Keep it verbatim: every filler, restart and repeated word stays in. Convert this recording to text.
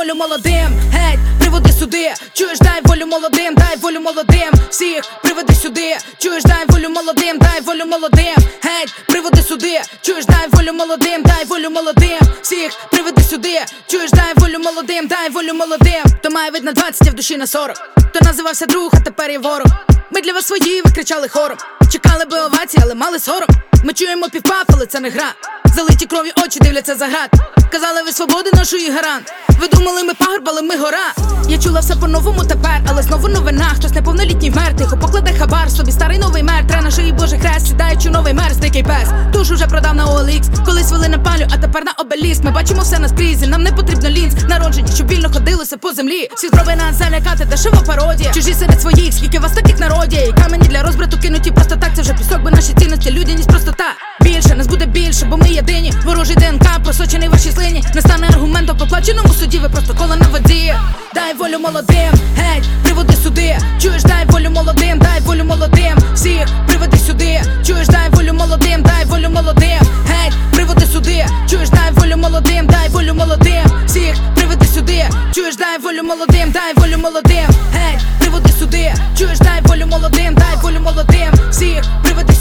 волю молодим, геть, приводи сюди, чуєш, дай волю молодим, дай волю молодим, всіх приведи сюди, чуєш, дай волю молодим, дай волю молодим, геть, приводи сюди, чуєш, дай волю молодим, дай волю молодим, всіх приведи сюди, чуєш, дай волю молодим, дай волю молодим. То має вид на двадцять, а в душі на сорок. То називався друг, а тепер є ворог. Ми для вас свої, ви кричали хором. Чекали би овації, але мали сором. Ми чуємо півпав, але це не гра. Залиті кров'ю очі дивляться за град. Казали, ви свободи нашої гарант. Ви думали, ми пагорб, але ми гора. Я чула все по-новому тепер, але знову новина. Хтось неповнолітній вмер, тихо покладе хабар. Собі старий новий мер, тре на шиї Божий хрест. Сідаючи новий мер, дикий пес. Душу вже продав на о ел ікс. Колись вели на палю, а тепер на обеліск. Ми бачимо все наскрізь, нам не потрібно лінз. Народжені, щоб вільно ходилося по землі. Всі спроби нас залякати, дешева пародія. Чужі серед своїх, скільки вас таких народі. І камені для розбрату кинуті просто так. Це вже пісок, бо наші цінності, людяність, простота. Більше, нас буде більше, бо ми єдині. Ворожий ДНК, просочений в вашій слині. Не стане аргументом по плаченому суді, ви просто коло на воді. Дай волю молодим, геть, приводи сюди. Чуєш, дай волю молодим, дай волю молодим, всіх приведи сюди. Чуєш, дай волю молодим, дай волю молодим, геть, приводи сюди. Чуєш, дай волю молодим, дай волю молодим, всіх приведи сюди. Чуєш, дай волю молодим, дай волю молодим, геть, приводи сюди. Чуєш, дай волю молодим, дай волю молодим, всіх приведи сюди.